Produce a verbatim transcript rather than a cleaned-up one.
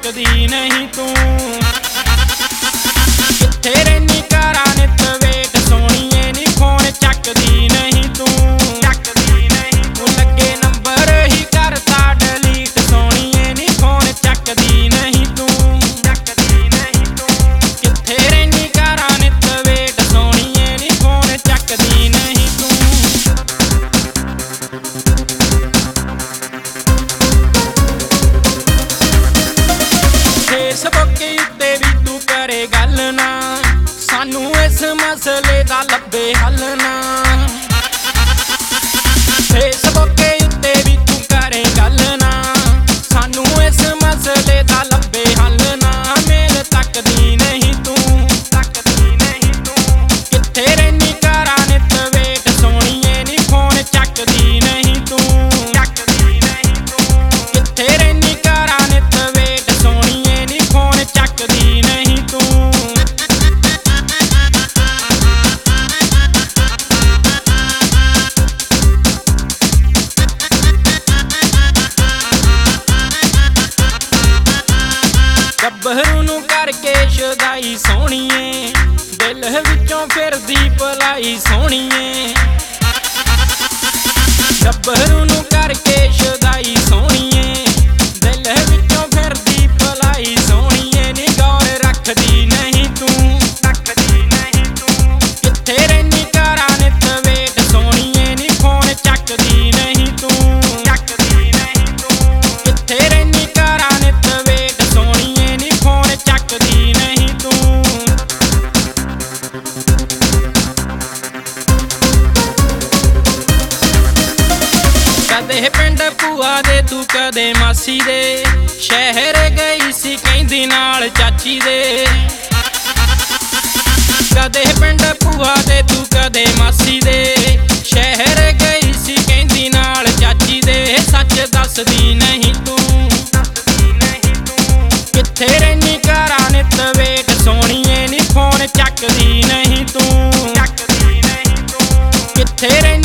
ਚੱਕਦੀ ਨਹੀਂ ਤੂੰ। ਕਿੱਥੇ ਰਹਿਨੀ ਕਰਾਂ ਨਿਤ ਵੇਟ ਸੋਹਣੀਏ ਨੀ ਫੋਨ ਚੱਕਦੀ ਨਹੀਂ ਤੂੰ। ਚੱਕਦੀ ਨਹੀਂ ਤੂੰ ਲੱਗੇ ਨੰਬਰ ਹੀ ਕਰਤਾ ਡਿਲੀਟ ਸੋਹਣੀਏ ਨੀ ਫੋਨ ਚੱਕਦੀ ਨਹੀਂ ਤੂੰ। ਚੱਕਦੀ ਨਹੀਂ ਤੂੰ ਕਿੱਥੇ ਰਹਿਨੀ ਕਰਾਂ ਨਿਤ ਵੇਟ ਸੋਹਣੀਏ ਨੀ ਫੋਨ ਚੱਕਦੀ ਨਹੀਂ ਤੂੰ। ਫੇਸਬੁੱਕ ਉੱਤੇ ਵੀ ਤੂੰ ਕਰੇ ਗੱਲ ਨਾ ਸਾਨੂੰ ਇਸ ਮਸਲੇ ਦਾ ਲੱਭੇ ਹੱਲ ਨਾ। ਫੇਸਬੁੱਕ ਉੱਤੇ ਵੀ ਤੂੰ ਕਰੇ ਗੱਲ ਨਾ ਸਾਨੂੰ ਇਸ ਮਸਲੇ ਦਾ ਲੱਭੇ ਹੱਲ ਨਾ। ਮੇਲ ਤੱਕਦੀ ਨਹੀਂ ਤੂੰ। ਤੱਕਦੀ ਨਹੀਂ ਤੂੰ ਕਿੱਥੇ ਰਹਿਨੀ ਕਰਾਂ ਨਿਤ ਵੇਟ ਸੋਹਣੀਏ ਨੀ ਫੋਨ ਚੱਕਦੀ ਨਹੀਂ ਤੂੰ। ਚੱਕਦੀ ਨਹੀਂ ਤੂੰ ਕਿੱਥੇ ਰਹਿਨੀ ਕਰਾਂ ਨਿਤ ਵੇਟ ਸੋਹਣੀਏ ਨੀ ਫੋਨ ਚੱਕਦੀ ਨਹੀਂ ਤੂੰ। ਗੱਭਰੂ ਨੂੰ ਕਰਕੇ ਸ਼ੁਦਾਈ ਸੋਹਣੀਏ ਦਿਲ ਵਿੱਚੋਂ ਫਿਰਦੀ ਭਲਾਈ ਸੋਹਣੀਏ। ਗੱਭਰੂ ਨੂੰ ਕਰਕੇ ਸ਼ੁਦਾਈ ਸੋਹਣੀਏ ਦਿਲ ਵਿੱਚੋਂ ਫਿਰਦੀ ਭਲਾਈ ਸੋਹਣੀਏ ਨੀ ਗੌਰ ਰੱਖਦੀ ਨਹੀਂ ਤੂੰ। ਰੱਖਦੀ ਨਹੀਂ ਤੂੰ ਕਿੱਥੇ ਰਹਿਨੀ ਕਰਾਂ ਨਿਤ ਵੇਟ ਸੋਹਣੀਏ ਨੀ ਫੋਨ ਚੱਕਦੀ ਨਹੀਂ ਤੂੰ। ਚੱਕਦੀ ਨਹੀਂ ਤੂੰ ਕਿੱਥੇ ਰਹਿਨੀ ਕਰਾਂ ਨਿਤ ਵੇਟ ਸੋਹਣੀਏ ਨੀ ਫੋਨ ਚੱਕਦੀ ਨਹੀਂ ਤੂੰ। ਕਦੇ ਪਿੰਡ ਭੂਆ ਦੇ ਤੂੰ ਕਦੇ ਮਾਸੀ ਦੇ ਸ਼ਹਿਰ ਗਈ ਸੀ ਕਹਿੰਦੀ ਨਾਲ ਚਾਚੀ ਦੇ। ਕਦੇ ਪਿੰਡ ਭੂਆ ਦੇ ਤੂੰ ਕਦੇ ਮਾਸੀ ਦੇ ਸ਼ਹਿਰ ਗਈ ਸੀ ਕਹਿੰਦੀ ਨਾਲ ਚਾਚੀ ਦੇ। ਸੱਚ ਦੱਸਦੀ ਨਹੀਂ ਤੂੰ। ਕਿੱਥੇ ਰਹਿਨੀ ਕਰਾਂ ਨਿਤ ਵੇਟ ਸੋਹਣੀਏ ਨੀ ਫੋਨ ਚੱਕਦੀ ਨਹੀਂ ਤੂੰ। ਚੱਕਦੀ ਨਹੀਂ ਤੂੰ ਕਿੱਥੇ